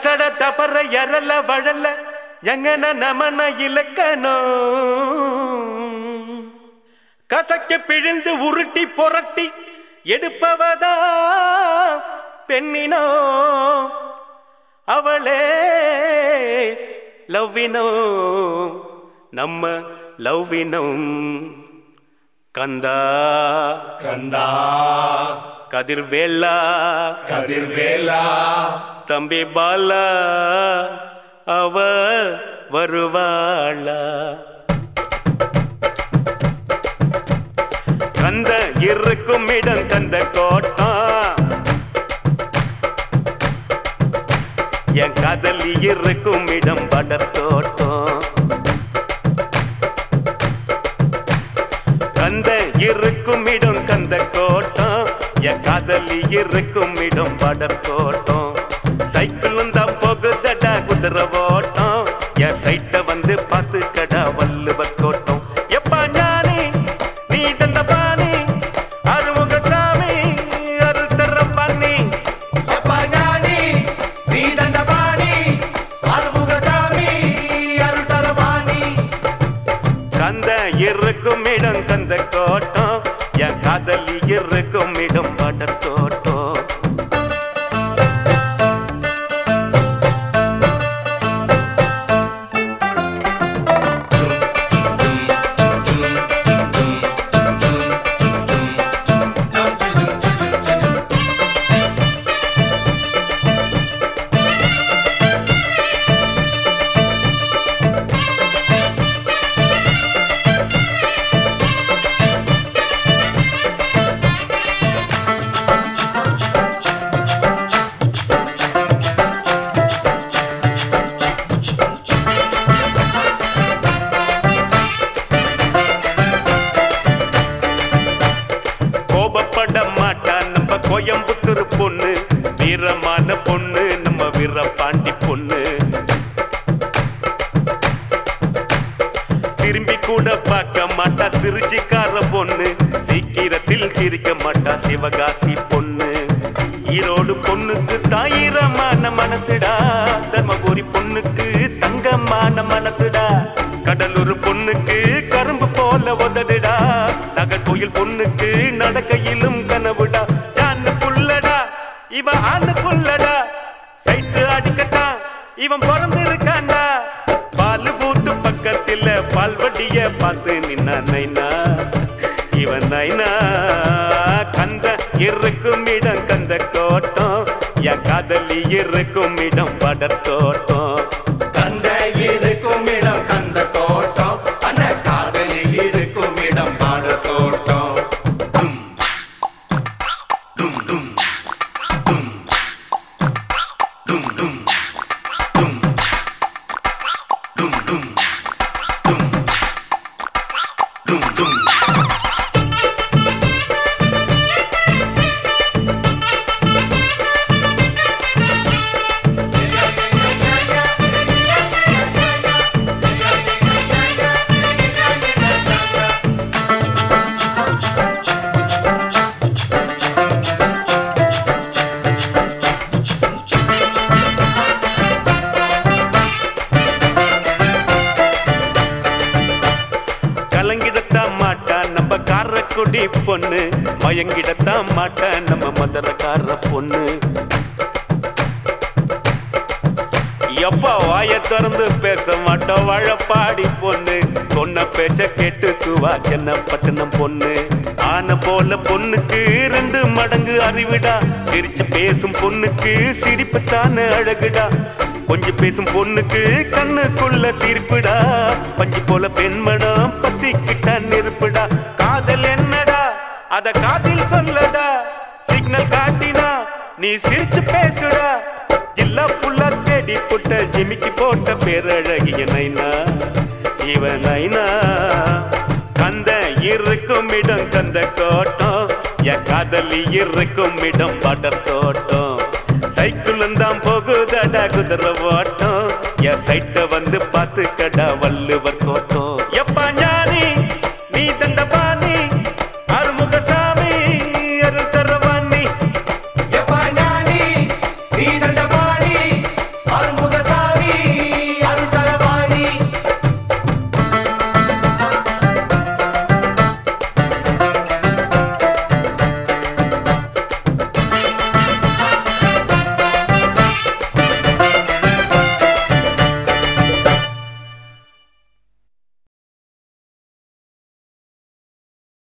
கசட தபர எரல வழல எங்கன நமன இலக்கணோ கசக்க பிழிந்து உருட்டி புரட்டி எடுப்பவதா பெண்ணினோ அவளே லவ்வினோ நம்ம லவ்வினம் கந்தா கந்தா கதிர்வேலா கதிர்வேலா தம்பி பாலா அவ வருவாளா கந்த இருக்கும் இடம் கந்த கோட்டம் என் காதலி இருக்கும் இடம் படத்தோட்டம் கந்த இருக்கும் இடம் கந்த கோட்டம் என் காதலி இருக்கும் இடம் படத்தோட்டம் சைக்கிளும் தான் போகுதடா குதிரை ஓட்டம் என் சைட்ட வந்து பார்த்து கடா வள்ளுவர் கோட்டம் எப்பா ஞானி நீ தந்த பாணி அருமுக சாமி அருத்தர பண்ணி எப்பா ஞானி நீ தந்த பாணி அருமுக சாமி அருத்தர பாணி கந்த இருக்கும் இடம் கந்த கோட்டம் என் காதலி இருக்கும் இடம் படத்தோட்டம் கோயம்புத்தூர் பொண்ணு வீரமான பொண்ணு நம்ம வீரபாண்டி பொண்ணு திரும்பி கூட பார்க்க மாட்டா திருச்சிக்கார பொண்ணு சீக்கிரத்தில் சிரிக்க மாட்டா சிவகாசி பொண்ணு ஈரோடு பொண்ணுக்கு தாயிரமான மனசுடா தர்மபுரி பொண்ணுக்கு தங்கமான மனசுடா கடலூர் பொண்ணுக்கு கரும்பு போல உதடுடா நகர்கோயில் பொண்ணுக்கு நடக்கையிலும் கனவுடா புள்ளடா இவன் ஆண்டு புள்ளடா சைட்டு அடிக்கட்டான் இவன் பிறந்திருக்காண்டா பால் பூத்து பக்கத்தில் பால்வடிய பார்த்து நின்னா நைனா இவன் நைனா கந்த இருக்கும் இடம் கந்த கோட்டம் என் காதலி இருக்கும் இடம் படத்தோட்டம் கந்த இருக்கும் இடம் கந்த கோட்டம் அந்த காதலி இருக்கும் இடம் படத்தோட்டம் காரக்குடி பொண்ணு மயங்கிடத்தான் மாட்ட நம்ம மதுரக்கார பொண்ணு எப்பா வாய திறந்து பேச மாட்டோம் வாழப்பாடி பொண்ணு சொன்ன பேச்ச கேட்டுக்குவா சென்னப்பட்டினம் பொண்ணு ஆன போல பொண்ணுக்கு 2 மடங்கு அறிவிடா சிரிச்சு பேசும் பொண்ணுக்கு சிரிப்புத்தான அழகுடா கொஞ்சம் பேசும் பொண்ணுக்கு கண்ணுக்குள்ள சிரிப்புடா பஞ்சு போல பெண்மடம் பத்திக்கிட்ட நெருப்புடா காதல் என்னடா அத காதில் சொல்லடா சிக்னல் காட்டினா நீ சிரிச்சு பேசுடா ஜில்லா புல்லா தேடி புட்ட ஜிமிக்கி போட்ட பேரழகிய நைனா இவன் நைனா கந்த இருக்கும் இடம் கந்த கோட்டம் என் காதலி இருக்கும் இடம் படத்தோட்டம் சைக்கிளும் தான் போகுதடா குதிரை ஓட்டம் என் சைட்ட வந்து பார்த்து கடா வள்ளுவர் கோட்டம் எப்பா ஞானி நீ தந்த பாணி அருமுக சாமி அருள் தரவாணி எப்பா ஞானி நீ தந்த பாணி